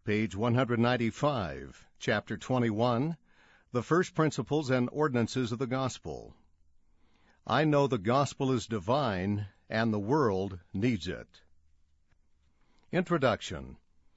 Page 195, Chapter 21, The First Principles and Ordinances of the Gospel. I know the gospel is divine, and the world needs it. Introduction.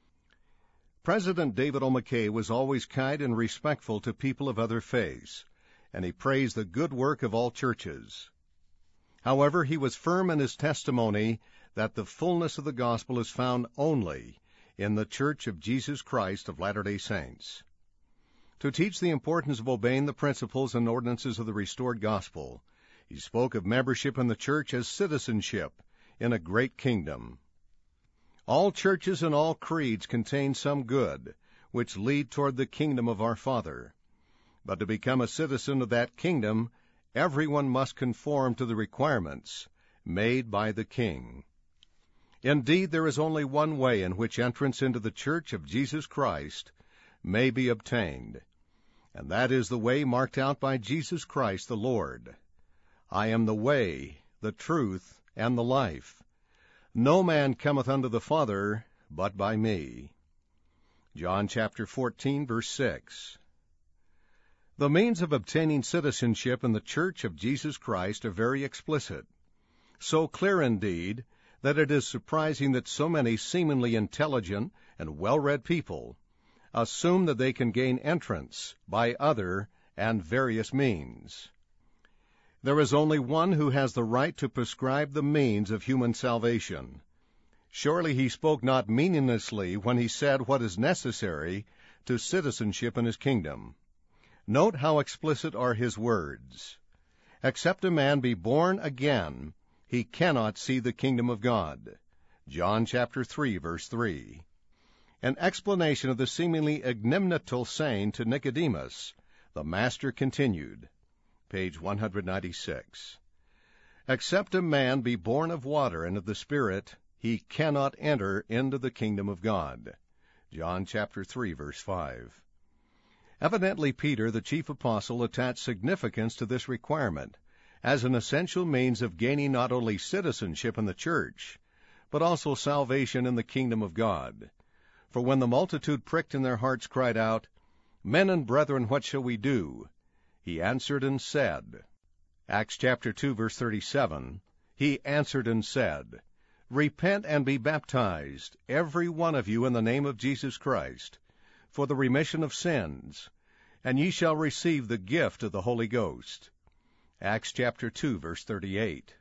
President David O. McKay was always kind and respectful to people of other faiths, and he praised the good work of all churches. However, he was firm in his testimony that the fullness of the gospel is found only in the Church of Jesus Christ of Latter-day Saints. To teach the importance of obeying the principles and ordinances of the restored gospel, he spoke of membership in the church as citizenship in a great kingdom. All churches and all creeds contain some good, which lead toward the kingdom of our Father. But to become a citizen of that kingdom, everyone must conform to the requirements made by the King. Indeed, there is only one way in which entrance into the Church of Jesus Christ may be obtained, and that is the way marked out by Jesus Christ the Lord. I am the way, the truth, and the life. No man cometh unto the Father but by me. John chapter 14, verse 6. The means of obtaining citizenship in the Church of Jesus Christ are very explicit, so clear indeed that it is surprising that so many seemingly intelligent and well-read people assume that they can gain entrance by other and various means. There is only one who has the right to prescribe the means of human salvation. Surely he spoke not meaninglessly when he said what is necessary to citizenship in his kingdom. Note how explicit are his words. Except a man be born again, he cannot see the kingdom of God. John chapter 3, verse 3. An explanation of the seemingly ignominical saying to Nicodemus, the Master continued. Page 196. Except a man be born of water and of the Spirit, he cannot enter into the kingdom of God. John chapter 3, verse 5. Evidently Peter, the chief apostle, attached significance to this requirement as an essential means of gaining not only citizenship in the church, but also salvation in the kingdom of God. For when the multitude pricked in their hearts cried out, Men and brethren, what shall we do? He answered and said, Acts chapter 2, verse 37, He answered and said, Repent and be baptized, every one of you, in the name of Jesus Christ, for the remission of sins, and ye shall receive the gift of the Holy Ghost. Acts chapter 2, verse 38.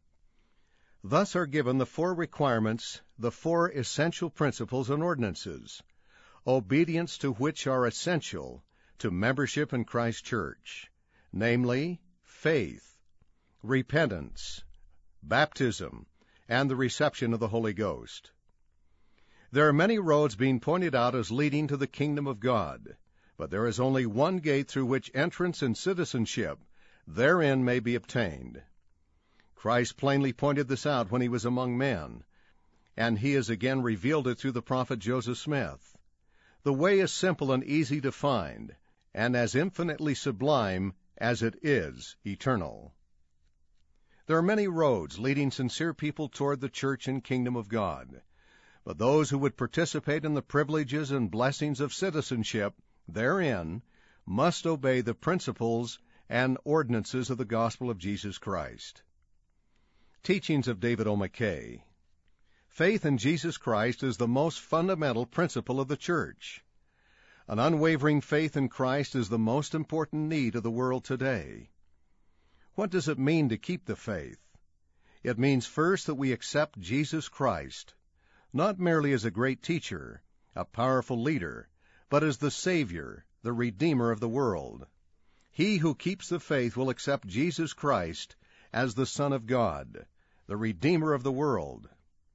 Thus are given the four requirements, the four essential principles and ordinances, obedience to which are essential to membership in Christ's church, namely, faith, repentance, baptism, and the reception of the Holy Ghost. There are many roads being pointed out as leading to the kingdom of God, but there is only one gate through which entrance and citizenship therein may be obtained. Christ plainly pointed this out when he was among men, and he has again revealed it through the prophet Joseph Smith. The way is simple and easy to find, and as infinitely sublime as it is eternal. There are many roads leading sincere people toward the church and kingdom of God, but those who would participate in the privileges and blessings of citizenship therein must obey the principles and ordinances of the gospel of Jesus Christ. Teachings of David O. McKay. Faith in Jesus Christ is the most fundamental principle of the church. An unwavering faith in Christ is the most important need of the world today. What does it mean to keep the faith? It means first that we accept Jesus Christ, not merely as a great teacher, a powerful leader, but as the Savior, the Redeemer of the world. He who keeps the faith will accept Jesus Christ as the Son of God, the Redeemer of the world.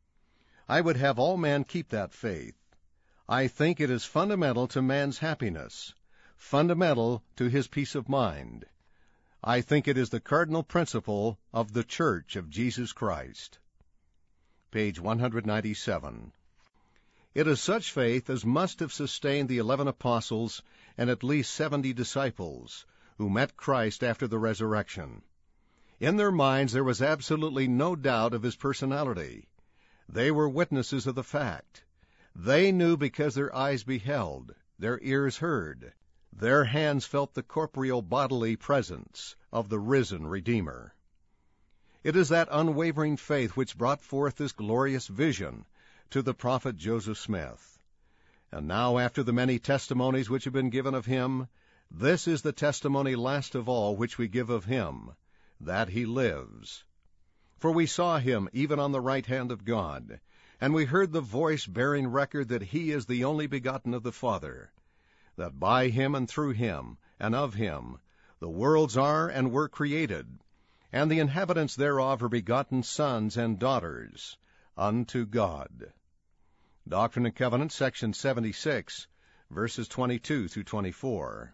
I would have all men keep that faith. I think it is fundamental to man's happiness, fundamental to his peace of mind. I think it is the cardinal principle of the Church of Jesus Christ. Page 197. It is such faith as must have sustained the 11 apostles and at least 70 disciples who met Christ after the resurrection. In their minds there was absolutely no doubt of his personality. They were witnesses of the fact. They knew because their eyes beheld, their ears heard, their hands felt the corporeal bodily presence of the risen Redeemer. It is that unwavering faith which brought forth this glorious vision to the prophet Joseph Smith. And now, after the many testimonies which have been given of him, this is the testimony last of all which we give of him, that he lives. For we saw him even on the right hand of God, and we heard the voice bearing record that he is the only begotten of the Father, that by him and through him and of him the worlds are and were created, and the inhabitants thereof are begotten sons and daughters unto God. Doctrine and Covenants, section 76, verses 22 through 24.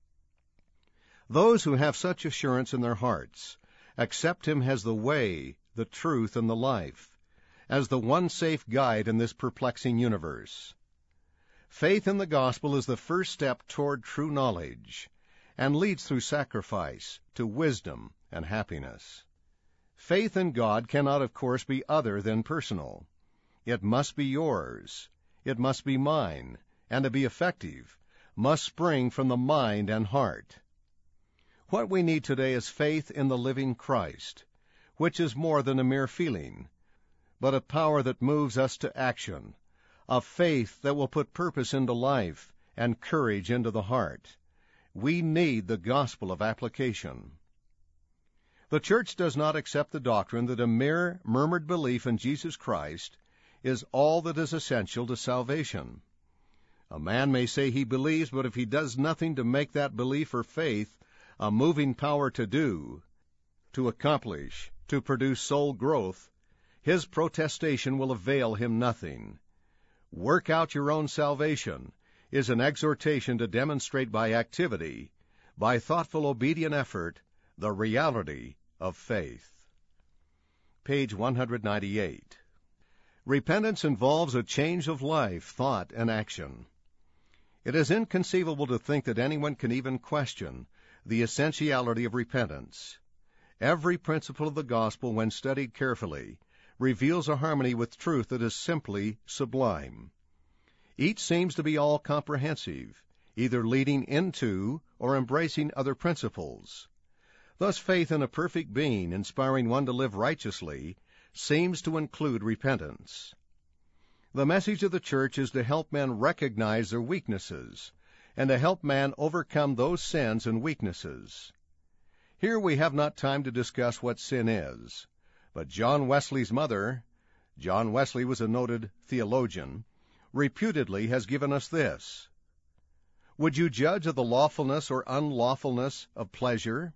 Those who have such assurance in their hearts accept him as the way, the truth, and the life, as the one safe guide in this perplexing universe. Faith in the gospel is the first step toward true knowledge, and leads through sacrifice to wisdom and happiness. Faith in God cannot, of course, be other than personal. It must be yours, it must be mine, and to be effective, must spring from the mind and heart. What we need today is faith in the living Christ, which is more than a mere feeling, but a power that moves us to action, a faith that will put purpose into life and courage into the heart. We need the gospel of application. The church does not accept the doctrine that a mere murmured belief in Jesus Christ is all that is essential to salvation. A man may say he believes, but if he does nothing to make that belief or faith a moving power to do, to accomplish, to produce soul growth, his protestation will avail him nothing. Work out your own salvation is an exhortation to demonstrate by activity, by thoughtful obedient effort, the reality of faith. Page 198. Repentance involves a change of life, thought, and action. It is inconceivable to think that anyone can even question the essentiality of repentance. Every principle of the gospel, when studied carefully, reveals a harmony with truth that is simply sublime. Each seems to be all-comprehensive, either leading into or embracing other principles. Thus, faith in a perfect being, inspiring one to live righteously, seems to include repentance. The message of the church is to help men recognize their weaknesses, and to help man overcome those sins and weaknesses. Here we have not time to discuss what sin is, but John Wesley's mother, John Wesley was a noted theologian, reputedly has given us this: Would you judge of the lawfulness or unlawfulness of pleasure?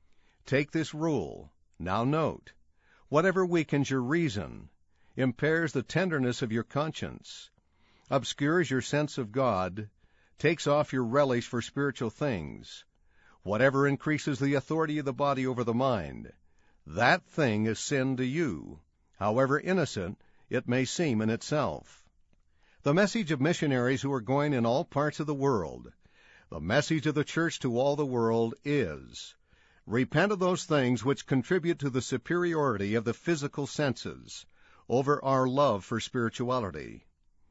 Take this rule. Now note, whatever weakens your reason, impairs the tenderness of your conscience, obscures your sense of God, takes off your relish for spiritual things, whatever increases the authority of the body over the mind, that thing is sin to you, however innocent it may seem in itself. The message of missionaries who are going in all parts of the world, the message of the church to all the world is: repent of those things which contribute to the superiority of the physical senses over our love for spirituality.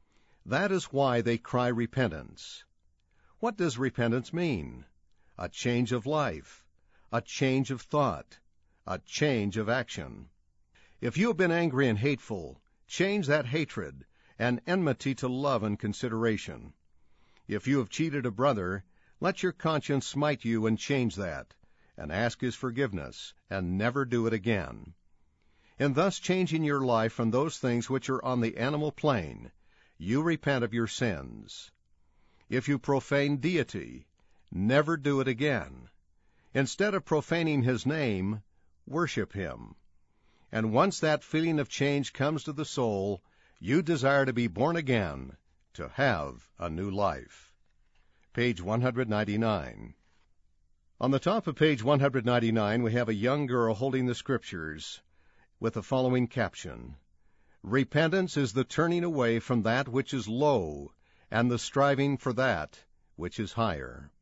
That is why they cry repentance. What does repentance mean? A change of life, a change of thought, a change of action. If you have been angry and hateful, change that hatred and enmity to love and consideration. If you have cheated a brother, let your conscience smite you and change that, and ask his forgiveness, and never do it again. In thus changing your life from those things which are on the animal plane, you repent of your sins. If you profane deity, never do it again. Instead of profaning his name, worship him. And once that feeling of change comes to the soul, you desire to be born again, to have a new life. Page 199. On the top of page 199, we have a young girl holding the Scriptures with the following caption: Repentance is the turning away from that which is low, and the striving for that which is higher.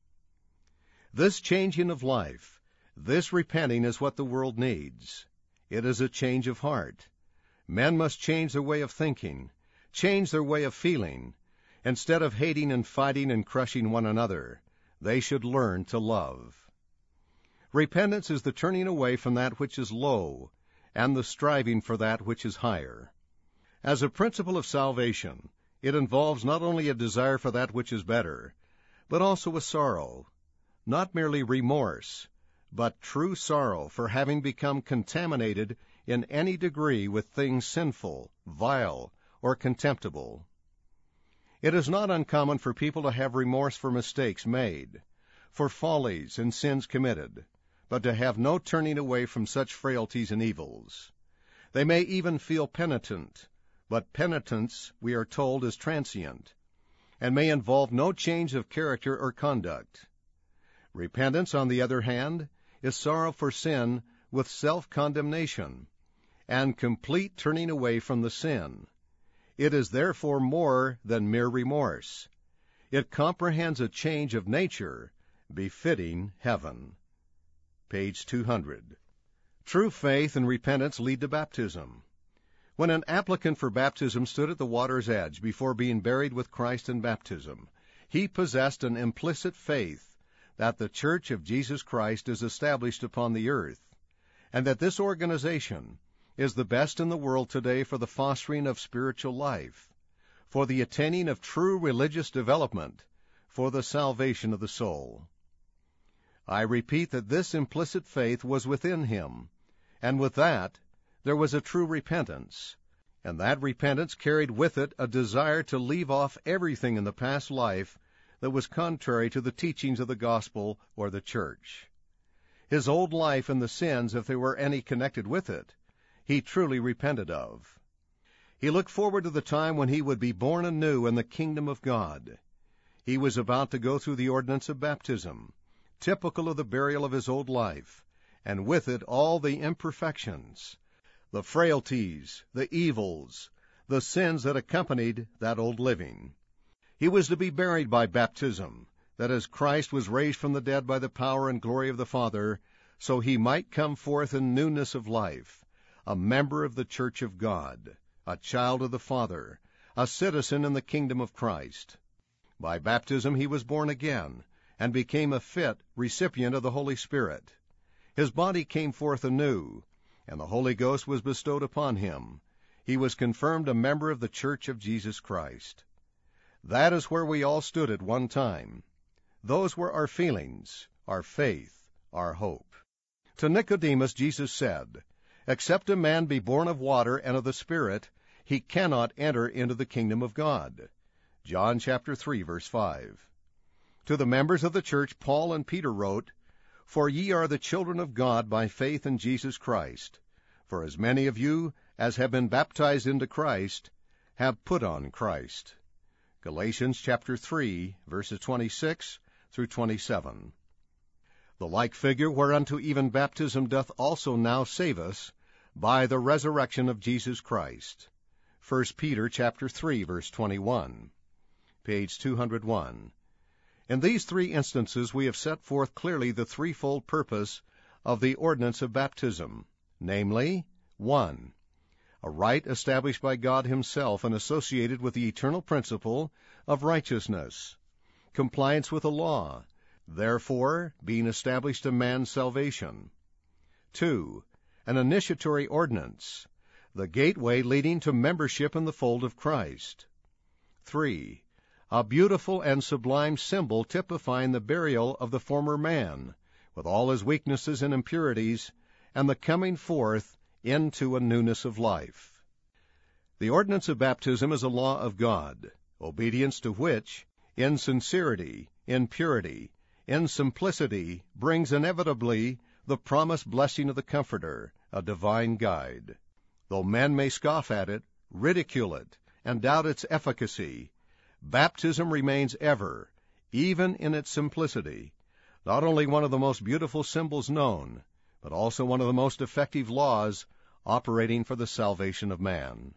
This changing of life, this repenting, is what the world needs. It is a change of heart. Men must change their way of thinking, change their way of feeling. Instead of hating and fighting and crushing one another, they should learn to love. Repentance is the turning away from that which is low and the striving for that which is higher. As a principle of salvation, it involves not only a desire for that which is better, but also a sorrow, not merely remorse, but true sorrow for having become contaminated in any degree with things sinful, vile, or contemptible. It is not uncommon for people to have remorse for mistakes made, for follies and sins committed, but to have no turning away from such frailties and evils. They may even feel penitent, but penitence, we are told, is transient, and may involve no change of character or conduct. Repentance, on the other hand, is sorrow for sin with self-condemnation, and complete turning away from the sin. It is therefore more than mere remorse. It comprehends a change of nature befitting heaven. Page 200. True faith and repentance lead to baptism. When an applicant for baptism stood at the water's edge before being buried with Christ in baptism, he possessed an implicit faith that the Church of Jesus Christ is established upon the earth, and that this organization is the best in the world today for the fostering of spiritual life, for the attaining of true religious development, for the salvation of the soul. I repeat that this implicit faith was within him, and with that there was a true repentance, and that repentance carried with it a desire to leave off everything in the past life that was contrary to the teachings of the gospel or the church. His old life and the sins, if there were any connected with it, he truly repented of. He looked forward to the time when he would be born anew in the kingdom of God. He was about to go through the ordinance of baptism, typical of the burial of his old life, and with it all the imperfections, the frailties, the evils, the sins that accompanied that old living. He was to be buried by baptism, that as Christ was raised from the dead by the power and glory of the Father, so he might come forth in newness of life, a member of the Church of God, a child of the Father, a citizen in the kingdom of Christ. By baptism he was born again, and became a fit recipient of the Holy Spirit. His body came forth anew, and the Holy Ghost was bestowed upon him. He was confirmed a member of the Church of Jesus Christ. That is where we all stood at one time. Those were our feelings, our faith, our hope. To Nicodemus Jesus said, "Except a man be born of water and of the Spirit, he cannot enter into the kingdom of God." John chapter 3, verse 5. To the members of the church, Paul and Peter wrote, "For ye are the children of God by faith in Jesus Christ. For as many of you as have been baptized into Christ have put on Christ." Galatians chapter 3, verses 26 through 27. The like figure whereunto even baptism doth also now save us, by the resurrection of Jesus Christ. 1 Peter chapter 3, verse 21. Page 201. In these three instances we have set forth clearly the threefold purpose of the ordinance of baptism, namely, 1. A rite established by God himself and associated with the eternal principle of righteousness, compliance with the law, therefore being established to man's salvation. 2. An initiatory ordinance, the gateway leading to membership in the fold of Christ. 3. A beautiful and sublime symbol typifying the burial of the former man, with all his weaknesses and impurities, and the coming forth into a newness of life. The ordinance of baptism is a law of God, obedience to which, in sincerity, in purity, in simplicity, brings inevitably the promised blessing of the Comforter, a divine guide. Though men may scoff at it, ridicule it, and doubt its efficacy, baptism remains ever, even in its simplicity, not only one of the most beautiful symbols known, but also one of the most effective laws operating for the salvation of man.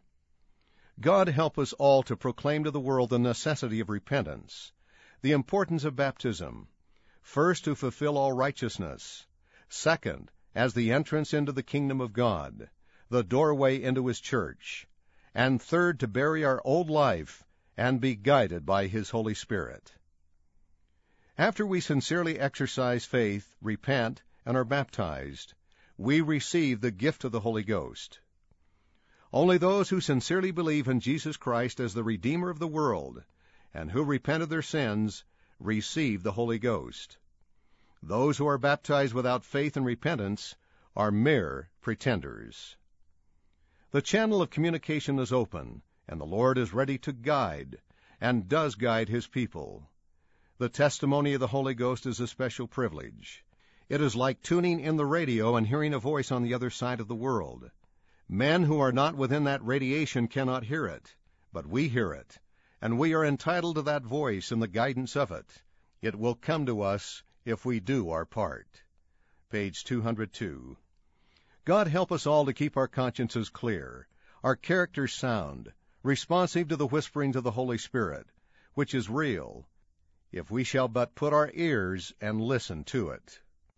God help us all to proclaim to the world the necessity of repentance, the importance of baptism, first to fulfill all righteousness, second, as the entrance into the kingdom of God, the doorway into his church, and third, to bury our old life and be guided by His Holy Spirit. After we sincerely exercise faith, repent, and are baptized, we receive the gift of the Holy Ghost. Only those who sincerely believe in Jesus Christ as the Redeemer of the world, and who repent of their sins, receive the Holy Ghost. Those who are baptized without faith and repentance are mere pretenders. The channel of communication is open, and the Lord is ready to guide, and does guide His people. The testimony of the Holy Ghost is a special privilege. It is like tuning in the radio and hearing a voice on the other side of the world. Men who are not within that radiation cannot hear it, but we hear it, and we are entitled to that voice and the guidance of it. It will come to us if we do our part. Page 202. God help us all to keep our consciences clear, our characters sound, responsive to the whisperings of the Holy Spirit, which is real, if we shall but put our ears and listen to it.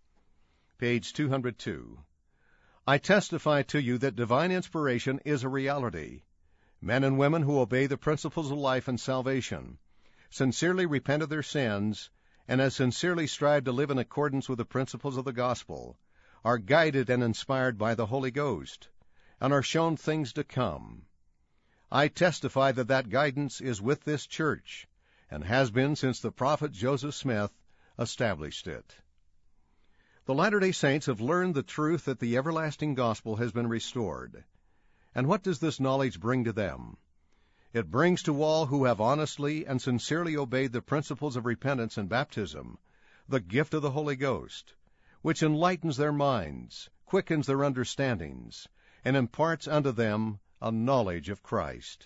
Page 202. I testify to you that divine inspiration is a reality. Men and women who obey the principles of life and salvation, sincerely repent of their sins, and as sincerely strive to live in accordance with the principles of the gospel, are guided and inspired by the Holy Ghost, and are shown things to come. I testify that guidance is with this church, and has been since the prophet Joseph Smith established it. The Latter-day Saints have learned the truth that the everlasting gospel has been restored. And what does this knowledge bring to them? It brings to all who have honestly and sincerely obeyed the principles of repentance and baptism the gift of the Holy Ghost, which enlightens their minds, quickens their understandings, and imparts unto them a knowledge of Christ.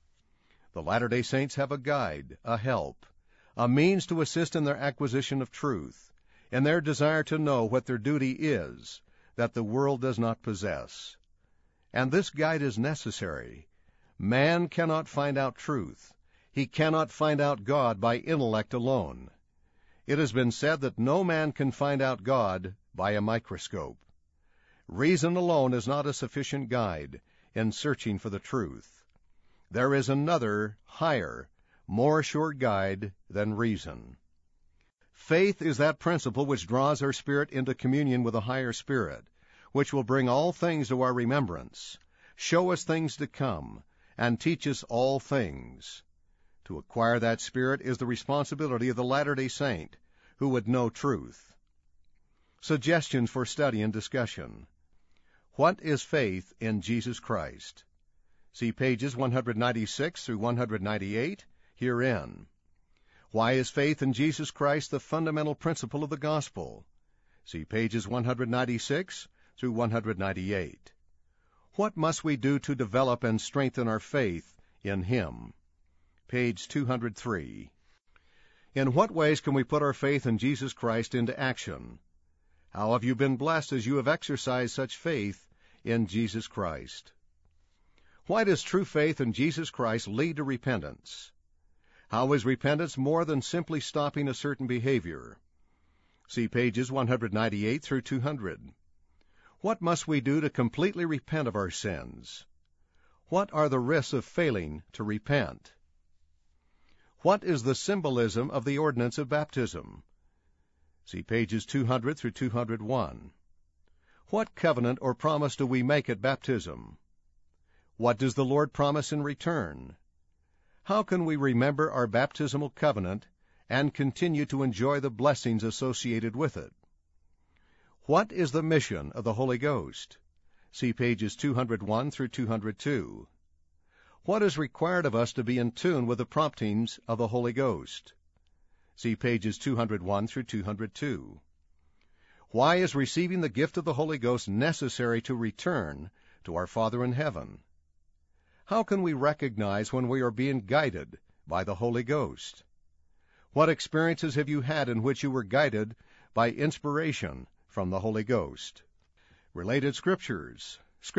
The Latter-day Saints have a guide, a help, a means to assist in their acquisition of truth, in their desire to know what their duty is, that the world does not possess. And this guide is necessary. Man cannot find out truth. He cannot find out God by intellect alone. It has been said that no man can find out God by a microscope. Reason alone is not a sufficient guide in searching for the truth. There is another, higher, more sure guide than reason. Faith is that principle which draws our spirit into communion with a higher spirit, which will bring all things to our remembrance, show us things to come, and teach us all things. To acquire that spirit is the responsibility of the Latter-day Saint, who would know truth. Suggestions for study and discussion. What is faith in Jesus Christ? See pages 196 through 198 herein. Why is faith in Jesus Christ the fundamental principle of the gospel? See pages 196 through 198. What must we do to develop and strengthen our faith in Him? Page 203. In what ways can we put our faith in Jesus Christ into action? How have you been blessed as you have exercised such faith in Jesus Christ? Why does true faith in Jesus Christ lead to repentance? How is repentance more than simply stopping a certain behavior? See pages 198 through 200. What must we do to completely repent of our sins? What are the risks of failing to repent? What is the symbolism of the ordinance of baptism? See pages 200 through 201. What covenant or promise do we make at baptism? What does the Lord promise in return? How can we remember our baptismal covenant and continue to enjoy the blessings associated with it? What is the mission of the Holy Ghost? See pages 201 through 202. What is required of us to be in tune with the promptings of the Holy Ghost? See pages 201 through 202. Why is receiving the gift of the Holy Ghost necessary to return to our Father in heaven? How can we recognize when we are being guided by the Holy Ghost? What experiences have you had in which you were guided by inspiration from the Holy Ghost? Related Scriptures.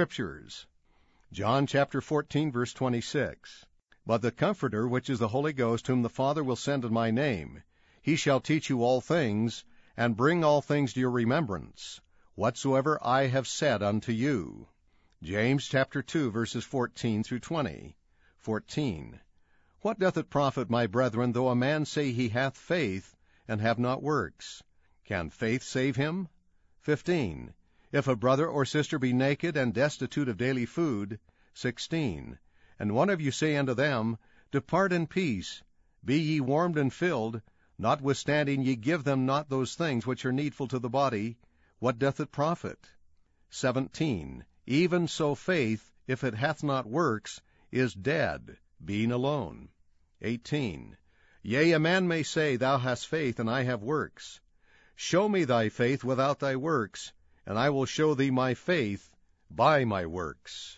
John chapter 14, verse 26. But the Comforter, which is the Holy Ghost, whom the Father will send in my name, he shall teach you all things, and bring all things to your remembrance, whatsoever I have said unto you. James chapter 2, verses 14 through 20. 14. What doth it profit, my brethren, though a man say he hath faith, and have not works? Can faith save him? 15. If a brother or sister be naked and destitute of daily food, 16. And one of you say unto them, Depart in peace, be ye warmed and filled, notwithstanding ye give them not those things which are needful to the body, what doth it profit? 17. Even so faith, if it hath not works, is dead, being alone. 18. Yea, a man may say, Thou hast faith, and I have works. Show me thy faith without thy works, and I will show thee my faith by my works.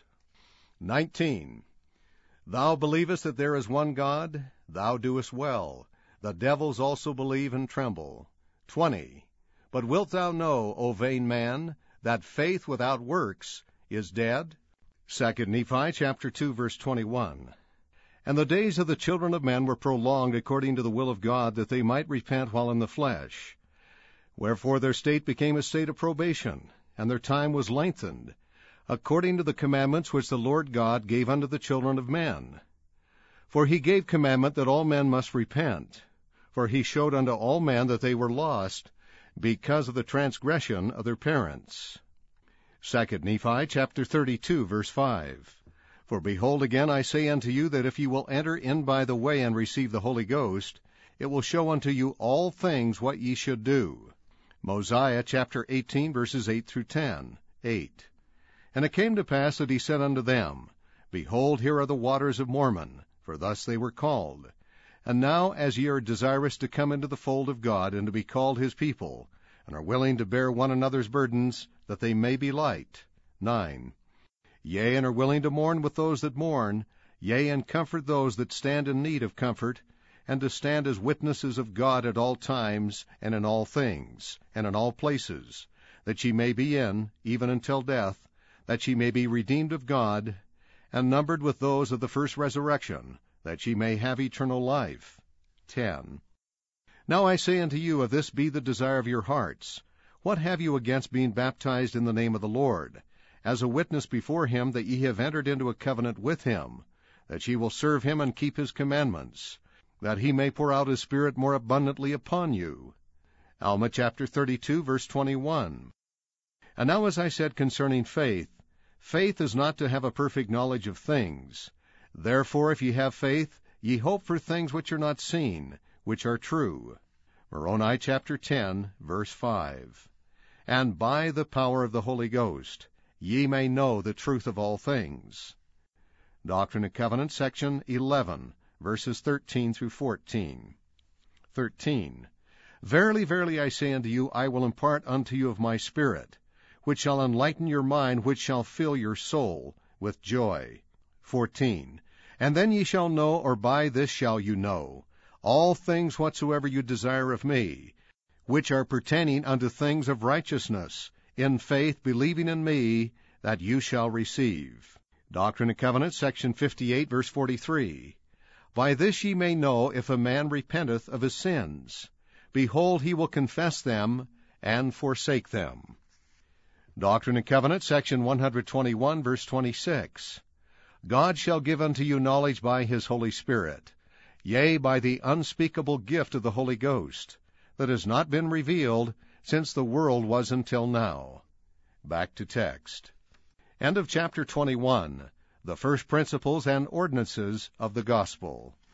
19. Thou believest that there is one God? Thou doest well. The devils also believe and tremble. 20. But wilt thou know, O vain man, that faith without works is dead? 2 Nephi chapter 2, verse 21. And the days of the children of men were prolonged according to the will of God, that they might repent while in the flesh. Wherefore their state became a state of probation, and their time was lengthened, according to the commandments which the Lord God gave unto the children of men. For he gave commandment that all men must repent, for he showed unto all men that they were lost, because of the transgression of their parents. 2 Nephi chapter 32, verse 5. For behold, again I say unto you, that if ye will enter in by the way and receive the Holy Ghost, it will show unto you all things what ye should do. Mosiah chapter 18, verses 8 through 10. 8. And it came to pass that he said unto them, Behold, here are the waters of Mormon, for thus they were called. And now, as ye are desirous to come into the fold of God, and to be called his people, and are willing to bear one another's burdens, that they may be light. 9. Yea, and are willing to mourn with those that mourn, yea, and comfort those that stand in need of comfort, and to stand as witnesses of God at all times, and in all things, and in all places, that ye may be in, even until death, that ye may be redeemed of God, and numbered with those of the first resurrection, that ye may have eternal life. 10. Now I say unto you, if this be the desire of your hearts, what have you against being baptized in the name of the Lord, as a witness before him that ye have entered into a covenant with him, that ye will serve him and keep his commandments, that he may pour out his Spirit more abundantly upon you? Alma chapter 32, verse 21. And now as I said concerning faith, faith is not to have a perfect knowledge of things. Therefore if ye have faith, ye hope for things which are not seen, which are true. Moroni chapter 10, verse 5. And by the power of the Holy Ghost, ye may know the truth of all things. Doctrine and Covenants, section 11, verses 13 through 14. 13. Verily, verily, I say unto you, I will impart unto you of my Spirit, which shall enlighten your mind, which shall fill your soul with joy. 14. And then ye shall know, or by this shall you know, all things whatsoever you desire of me, which are pertaining unto things of righteousness, in faith believing in me, that you shall receive. Doctrine and Covenants, section 58, verse 43. By this ye may know if a man repenteth of his sins. Behold, he will confess them and forsake them. Doctrine and Covenants, section 121, verse 26. God shall give unto you knowledge by his Holy Spirit, yea, by the unspeakable gift of the Holy Ghost, that has not been revealed since the world was until now. Back to text. End of chapter 21. The first principles and ordinances of the gospel.